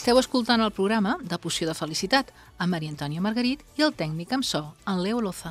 Esteu escoltant el programa de Poció de Felicitat amb Maria Antònia Margarit i el tècnic amb so, en Leo Loza.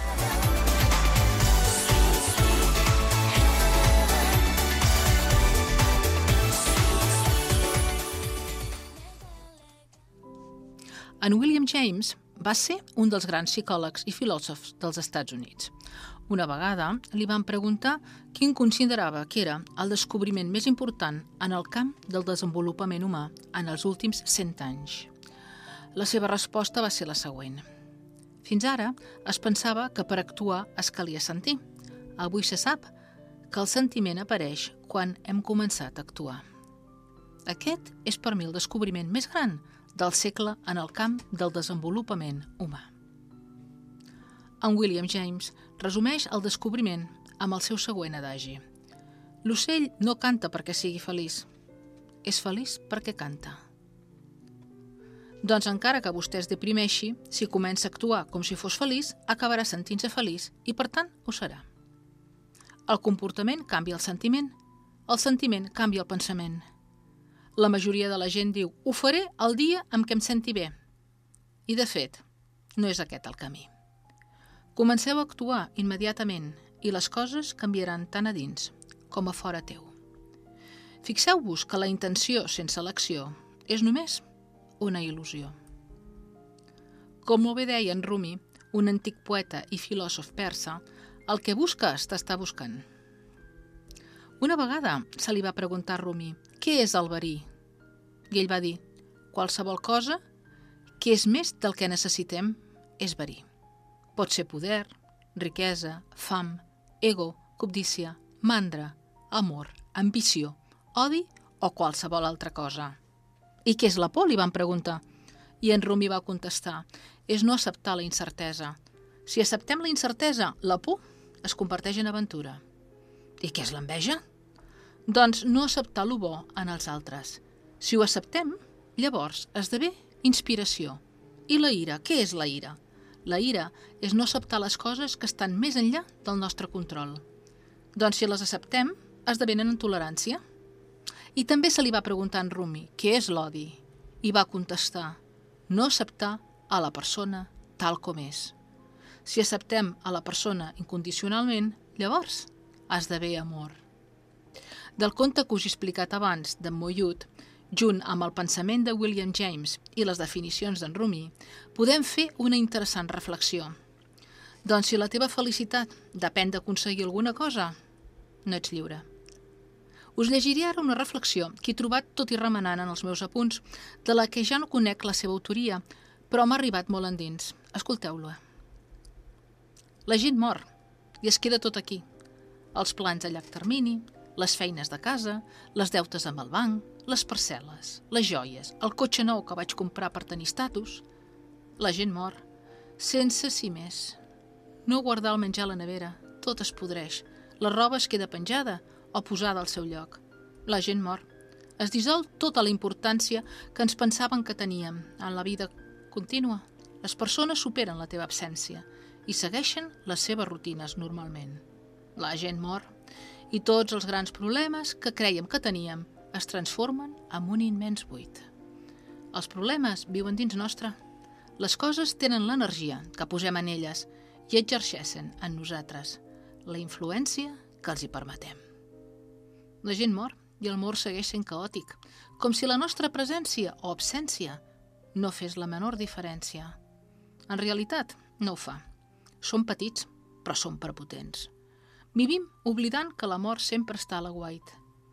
En William James va ser un dels grans psicòlegs i filòsofs dels Estats Units. Una vegada li van preguntar quin considerava que era el descobriment més important en el camp del desenvolupament humà en els últims 100 anys. La seva resposta va ser la següent. Fins ara es pensava que per actuar es calia sentir. Avui se sap que el sentiment apareix quan hem començat a actuar. Aquest és per mi el descobriment més gran del segle en el camp del desenvolupament humà. En William James resumeix el descobriment amb el seu següent adagi. L'ocell no canta perquè sigui feliç, és feliç perquè canta. Doncs encara que vostè es deprimeixi, si comença a actuar com si fos feliç, acabarà sentint-se feliç i per tant ho serà. El comportament canvia el sentiment canvia el pensament. La majoria de la gent diu, ho faré el dia en què em senti bé. I de fet, no és aquest el camí. Comenceu a actuar immediatament i les coses canviaran tant a dins com a fora teu. Fixeu-vos que la intenció sense l'acció és només una il·lusió. Com molt bé deia en Rumi, un antic poeta i filòsof persa, el que busques t'està buscant. Una vegada se li va preguntar a Rumi, què és el verí? I ell va dir, qualsevol cosa que és més del que necessitem és verí. Pot ser poder, riquesa, fam, ego, cobdícia, mandra, amor, ambició, odi o qualsevol altra cosa. I què és la por? Li van preguntar. I en Rumi va contestar, és no acceptar la incertesa. Si acceptem la incertesa, la por es converteix en aventura. I què és l'enveja? Doncs no acceptar lo bo en els altres. Si ho acceptem, llavors esdevé inspiració. I la ira, què és la ira? La ira és no acceptar les coses que estan més enllà del nostre control. Doncs si les acceptem, esdevenen en tolerància. I també se li va preguntar en Rumi, què és l'odi? I va contestar, no acceptar a la persona tal com és. Si acceptem a la persona incondicionalment, llavors esdevé amor. Del conte que us he explicat abans d'en Moyut, junt amb el pensament de William James i les definicions d'en Rumi, podem fer una interessant reflexió. Doncs si la teva felicitat depèn d'aconseguir alguna cosa, no ets lliure. Us llegiré ara una reflexió que he trobat tot i remenant en els meus apunts, de la que ja no conec la seva autoria, però m'ha arribat molt endins. Escolteu-la. La gent mor i es queda tot aquí. Els plans a llarg termini, les feines de casa, les deutes amb el banc, les parcel·les, les joies, el cotxe nou que vaig comprar per tenir estatus. La gent mor, sense si més. No guardar el menjar a la nevera, tot es podreix. La roba es queda penjada o posada al seu lloc. La gent mor. Es dissol tota la importància que ens pensaven que teníem en la vida contínua. Les persones superen la teva absència i segueixen les seves rutines normalment. La gent mor i tots els grans problemes que crèiem que teníem es transformen en un immens buit. Els problemes viuen dins nostre. Les coses tenen l'energia que posem en elles i exerceixen en nosaltres la influència que els hi permetem. La gent mor i el mort segueix sent caòtic, com si la nostra presència o absència no fes la menor diferència. En realitat, no ho fa. Som petits, però som prepotents. Vivim oblidant que la mort sempre està a l'aguait.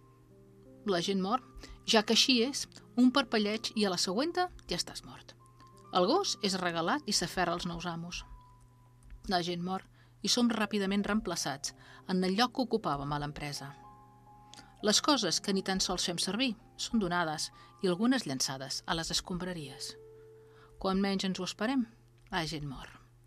La gent mor, ja que així és, un parpelleig i a la següenta ja estàs mort. El gos és regalat i s'aferra als nous amos. La gent mor i som ràpidament reemplaçats en el lloc que ocupàvem a l'empresa. Les coses que ni tan sols fem servir són donades i algunes llançades a les escombraries. Quan menys ens ho esperem, la gent mor.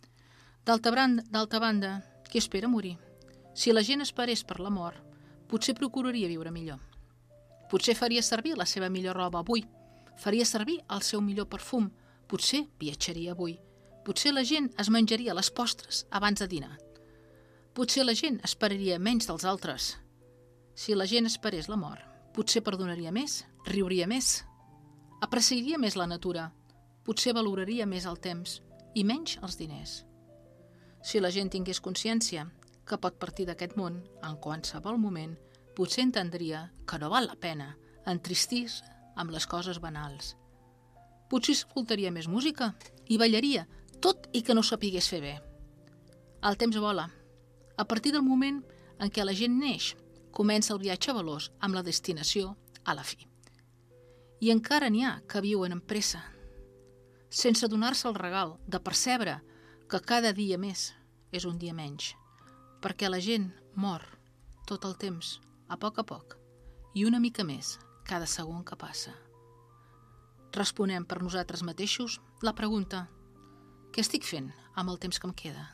D'altra banda, qui espera morir? Si la gent esperés per la mort, potser procuraria viure millor. Potser faria servir la seva millor roba avui, faria servir el seu millor perfum, potser viatjaria avui, potser la gent es menjaria les postres abans de dinar. Potser la gent esperaria menys dels altres. Si la gent esperés la mort, potser perdonaria més, riuria més. apreciaria més la natura, potser valoraria més el temps i menys els diners. Si la gent tingués consciència que pot partir d'aquest món en qualsevol moment, potser entendria que no val la pena entristir-se amb les coses banals. Potser escoltaria més música i ballaria, tot i que no sapigués fer bé. El temps vola. A partir del moment en què la gent neix, comença el viatge veloç amb la destinació a la fi. I encara n'hi ha que viuen amb pressa, sense donar-se el regal de percebre que cada dia més és un dia menys, perquè la gent mor tot el temps, a poc, i una mica més cada segon que passa. Responem per nosaltres mateixos la pregunta: què estic fent amb el temps que em queda?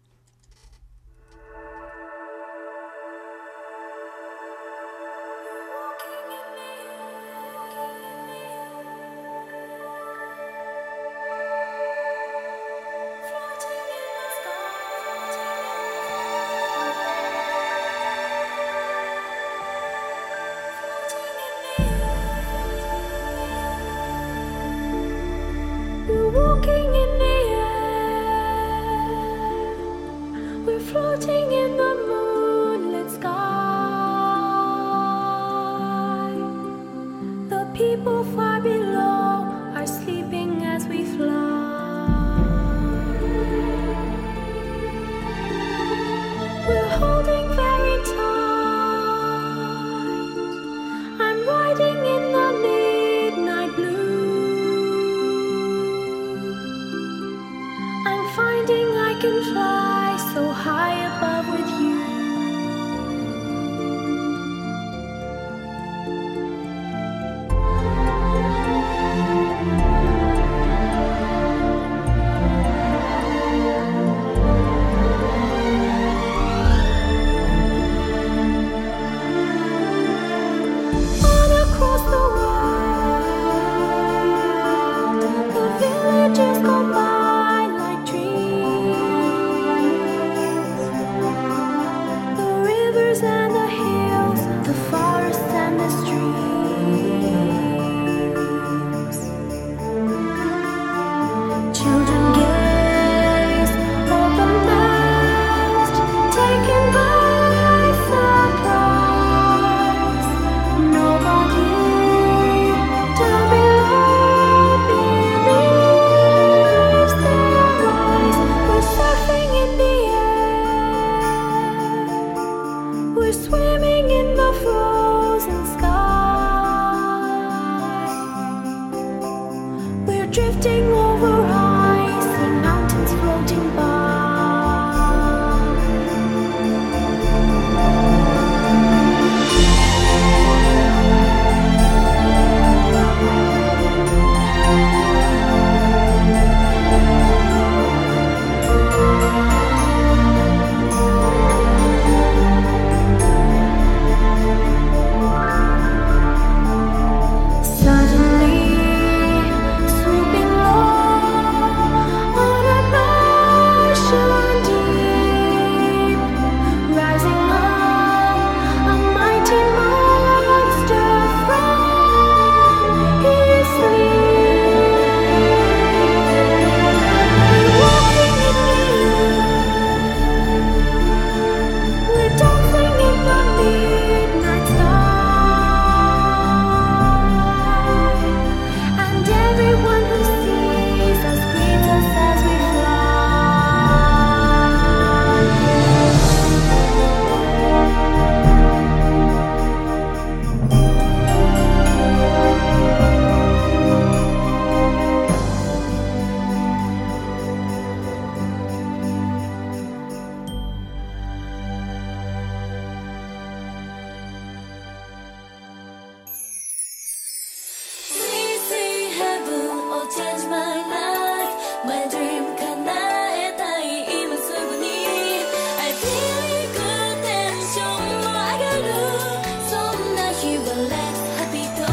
Floating in the moonlit sky, the people far below are sleeping as we fly. We're holding very tight. I'm riding in the midnight blue. I'm finding I can fly so high above with you. On across the world, the villages go by like dreams. The rivers and the hills, the forests and the streams. Children gaze, open-mouthed, taken by surprise. Nobody down below believes their eyes. We're surfing in the air. We're swimming in the frozen sky. We're drifting over icy mountains floating by. Suddenly, swooping low on an ocean deep, rising up, a mighty monster from his sleep. Walking in the air, we're dancing in the midnight sky. And everyone who sees us greets us as we Please see heaven or change my life. My dream 叶たい今すぐに I feel good tension も上がるそんな日は Let's happy go.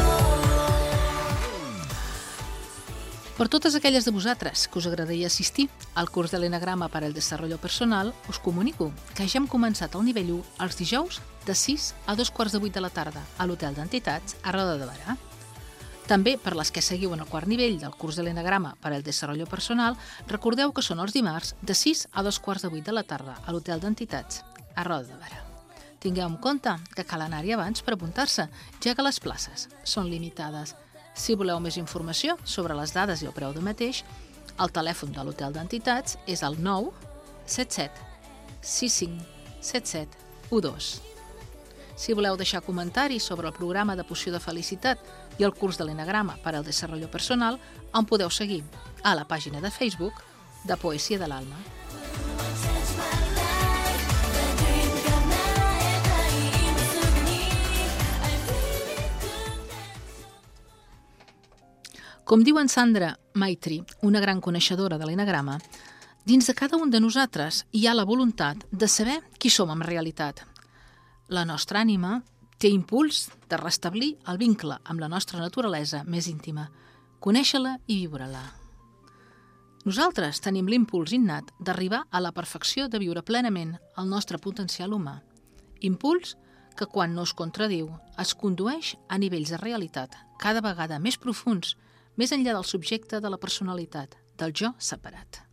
Per totes aquelles de vosaltres que us agradaria assistir al curs de l'enagrama per al desarrollo personal, us comunico que ja hem començat el nivell 1 els dijous de 6 a 2:15 de la tarda a l'Hotel d'Entitats a Roda de Barà. També, per les que seguiu en el quart nivell del curs de l'Enagrama per al Desarrollo Personal, recordeu que són els dimarts de 6 a 2:15 de la tarda a l'Hotel d'Entitats, a Roda de Berà. Tingueu en compte que cal anar-hi abans per apuntar-se, ja que les places són limitades. Si voleu més informació sobre les dades i el preu del mateix, el telèfon de l'Hotel d'Entitats és el 977 65 77 12. Si voleu deixar comentaris sobre el programa de Poció de Felicitat i el curs de l'Enagrama per al Desarrollo Personal, em podeu seguir a la pàgina de Facebook de Poesia de l'Alma. Com diu en Sandra Maitri, una gran coneixedora de l'Enagrama, dins de cada un de nosaltres hi ha la voluntat de saber qui som en realitat. La nostra ànima té impuls de restablir el vincle amb la nostra naturalesa més íntima, conèixer-la i viure-la. Nosaltres tenim l'impuls innat d'arribar a la perfecció de viure plenament el nostre potencial humà. Impuls que, quan no es contradiu, es condueix a nivells de realitat cada vegada més profuns, més enllà del subjecte de la personalitat, del jo separat.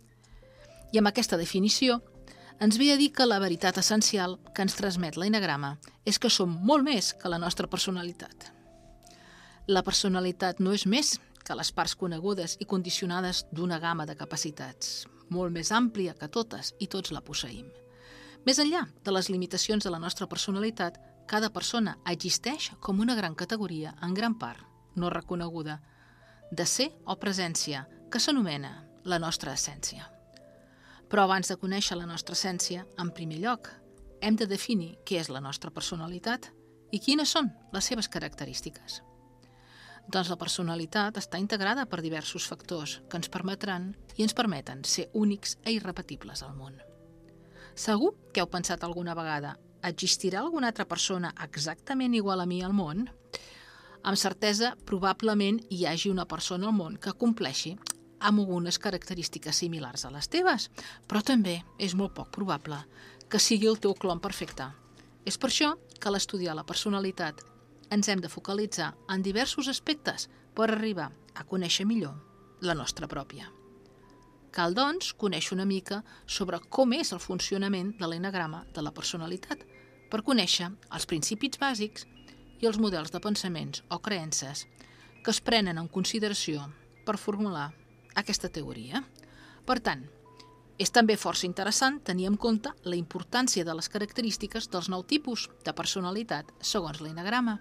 I amb aquesta definició, ens ve a dir que la veritat essencial que ens transmet l'Enagrama és que som molt més que la nostra personalitat. La personalitat no és més que les parts conegudes i condicionades d'una gamma de capacitats, molt més àmplia que totes i tots la posseïm. Més enllà de les limitacions de la nostra personalitat, cada persona existeix com una gran categoria, en gran part, no reconeguda, de ser o presència, que s'anomena la nostra essència. Però abans de conèixer la nostra essència, en primer lloc, hem de definir què és la nostra personalitat i quines són les seves característiques. Doncs la personalitat està integrada per diversos factors que ens permetran i ens permeten ser únics i irrepetibles al món. Segur que heu pensat alguna vegada, existirà alguna altra persona exactament igual a mi al món? Amb certesa, probablement hi hagi una persona al món que compleixi amb algunes característiques similars a les teves, però també és molt poc probable que sigui el teu clon perfecte. És per això que a l'estudiar la personalitat ens hem de focalitzar en diversos aspectes per arribar a conèixer millor la nostra pròpia. Cal, doncs, conèixer una mica sobre com és el funcionament de l'enagrama de la personalitat, per conèixer els principis bàsics i els models de pensaments o creences que es prenen en consideració per formular aquesta teoria. Per tant, és també força interessant tenir en compte la importància de les característiques dels 9 tipus de personalitat segons l'enagrama.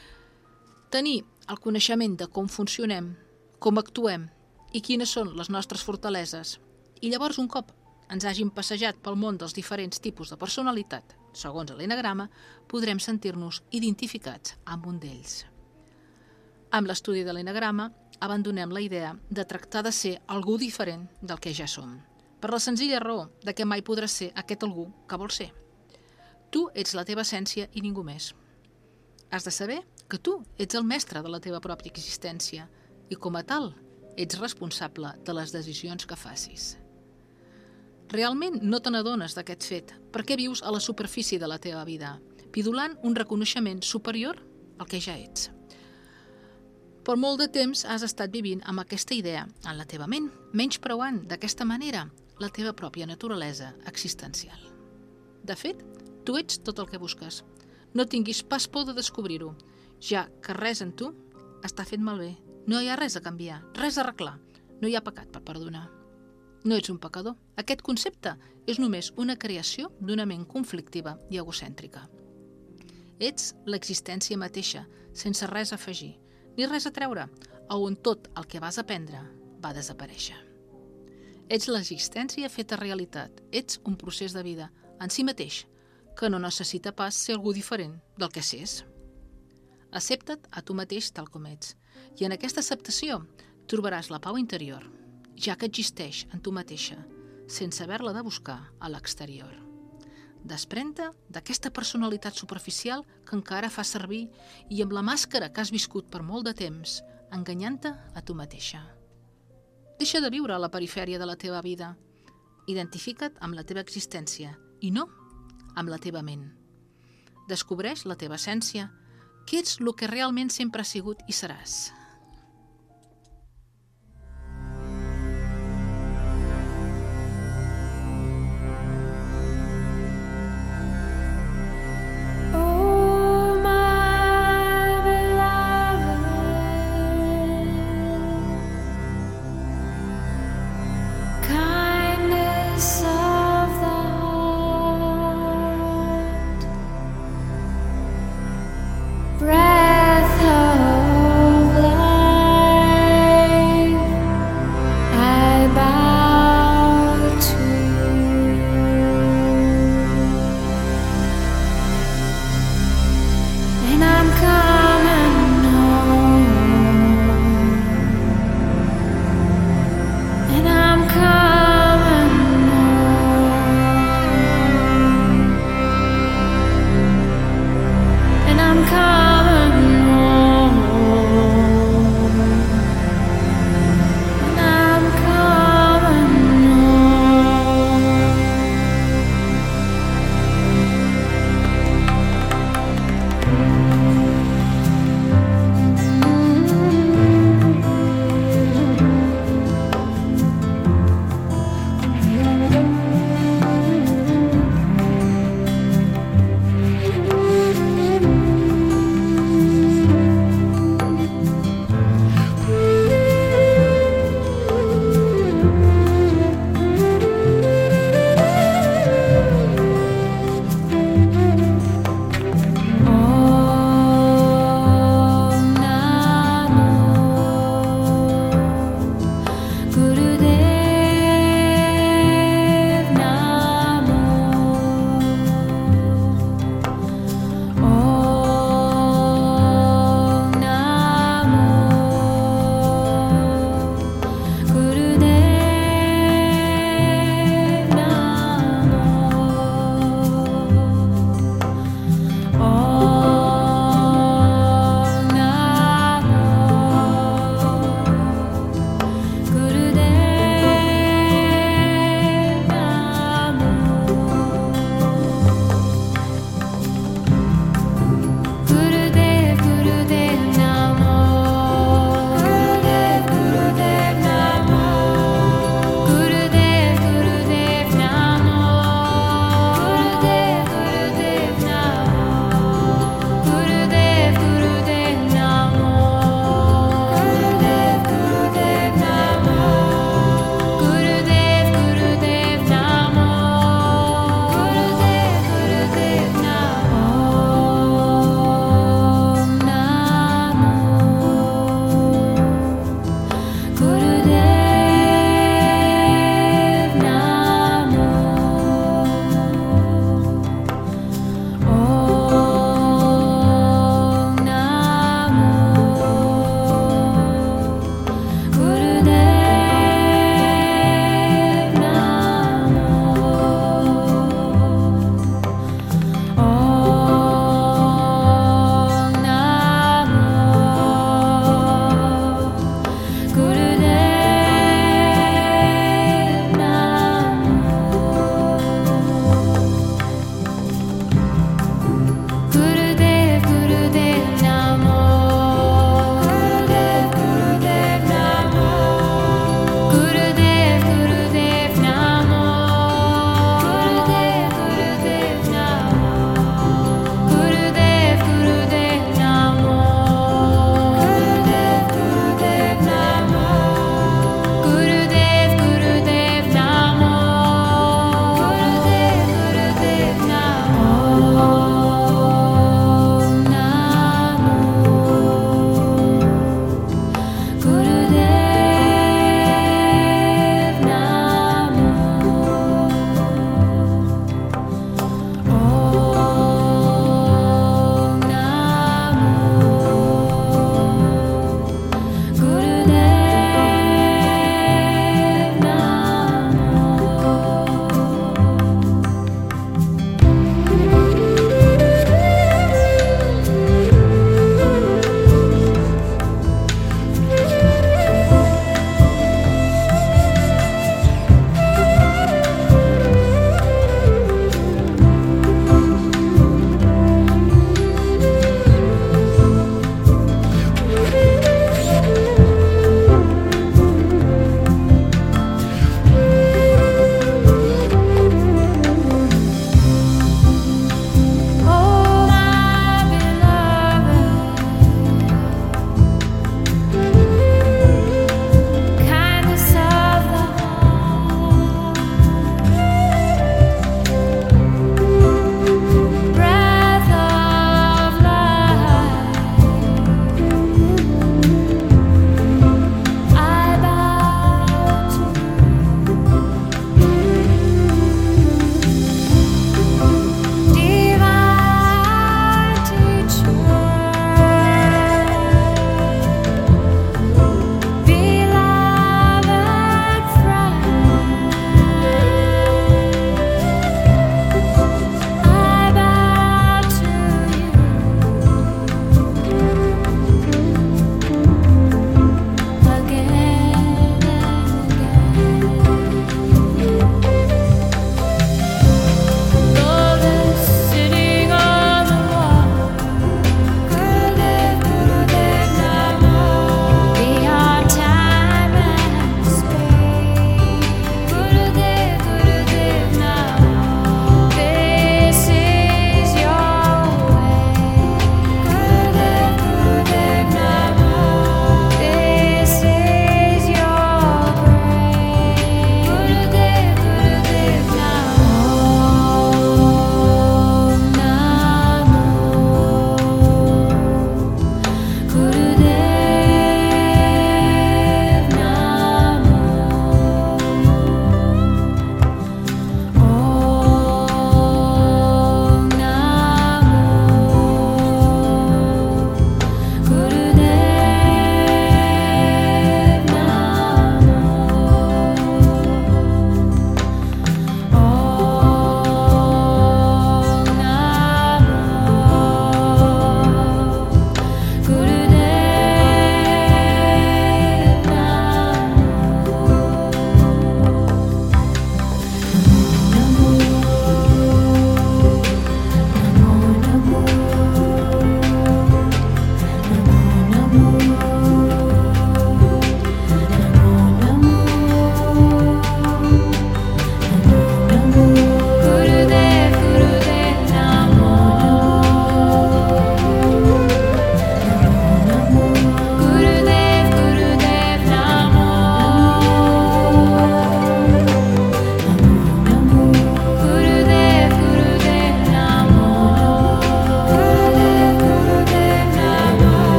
Tenir el coneixement de com funcionem, com actuem i quines són les nostres fortaleses, i llavors un cop ens hàgim passejat pel món dels diferents tipus de personalitat, segons l'enagrama, podrem sentir-nos identificats amb un d'ells. Amb l'estudi de l'enagrama, abandonem la idea de tractar de ser algú diferent del que ja som, per la senzilla raó de que mai podràs ser aquest algú que vols ser. Tu ets la teva essència i ningú més. Has de saber que tu ets el mestre de la teva pròpia existència i, com a tal, ets responsable de les decisions que facis. Realment no te n'adones d'aquest fet perquè vius a la superfície de la teva vida, pidolant un reconeixement superior al que ja ets. Per molt de temps has estat vivint amb aquesta idea en la teva ment, menyspreant d'aquesta manera la teva pròpia naturalesa existencial. De fet, tu ets tot el que busques. No tinguis pas por de descobrir-ho, ja que res en tu està fet malbé. No hi ha res a canviar, res a arreglar. No hi ha pecat per perdonar. No ets un pecador. Aquest concepte és només una creació d'una ment conflictiva i egocèntrica. Ets l'existència mateixa, sense res a afegir, ni res a treure, on tot el que vas aprendre va desaparèixer. Ets l'existència feta realitat, ets un procés de vida en si mateix, que no necessita pas ser algú diferent del que s'és. Accepta't a tu mateix tal com ets, i en aquesta acceptació trobaràs la pau interior, ja que existeix en tu mateixa, sense haver-la de buscar a l'exterior. Desprèn-te d'aquesta personalitat superficial que encara fas servir i amb la màscara que has viscut per molt de temps, enganyant-te a tu mateixa. Deixa de viure a la perifèria de la teva vida. Identifica't amb la teva existència i no amb la teva ment. Descobreix la teva essència, que ets el que realment sempre has sigut i seràs.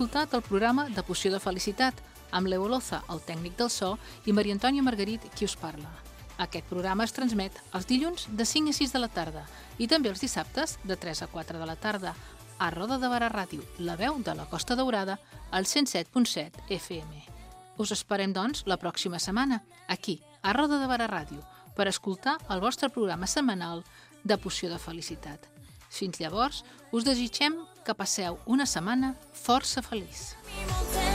escoltat el programa de Poció de Felicitat, amb Leo Loza, el tècnic del so, i Maria Antònia Margarit, qui us parla. Aquest programa es transmet els dilluns de 5 a 6 de la tarda i també els dissabtes de 3 a 4 de la tarda a Roda de Barà Ràdio, la veu de la Costa Daurada, al 107.7 FM. Us esperem, doncs, la pròxima setmana, aquí, a Roda de Barà Ràdio, per escoltar el vostre programa setmanal de Poció de Felicitat. Fins llavors, us desitgem que passeu una setmana força feliç.